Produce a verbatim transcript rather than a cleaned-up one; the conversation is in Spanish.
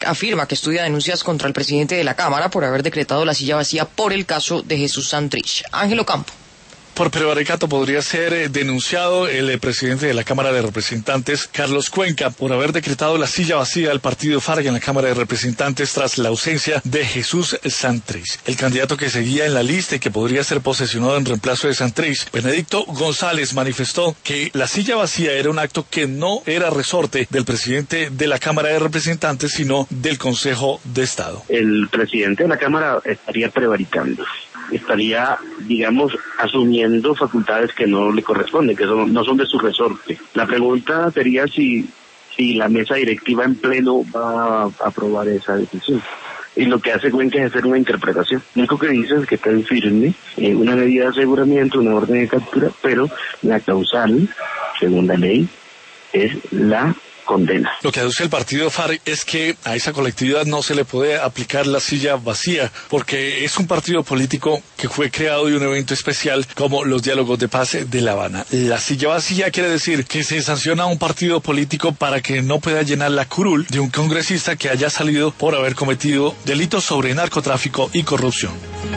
afirma que estudia denuncias contra el presidente de la Cámara por haber decretado la silla vacía por el caso de Jesús Santrich. Ángelo Campo. Por prevaricato podría ser eh, denunciado el eh, presidente de la Cámara de Representantes, Carlos Cuenca, por haber decretado la silla vacía del partido FARC en la Cámara de Representantes tras la ausencia de Jesús Santrich. El candidato que seguía en la lista y que podría ser posesionado en reemplazo de Santrich, Benedicto González, manifestó que la silla vacía era un acto que no era resorte del presidente de la Cámara de Representantes, sino del Consejo de Estado. El presidente de la Cámara estaría prevaricando. Estaría, digamos, asumiendo facultades que no le corresponden, que son, no son de su resorte. La pregunta sería si, si la mesa directiva en pleno va a aprobar esa decisión. Y lo que hace Cuenca es hacer una interpretación. Lo único que dice es que está en firme eh, una medida de aseguramiento, una orden de captura, pero la causal, según la ley, es la condena. Lo que aduce el partido FARC es que a esa colectividad no se le puede aplicar la silla vacía, porque es un partido político que fue creado de un evento especial como los diálogos de paz de La Habana. La silla vacía quiere decir que se sanciona a un partido político para que no pueda llenar la curul de un congresista que haya salido por haber cometido delitos sobre narcotráfico y corrupción.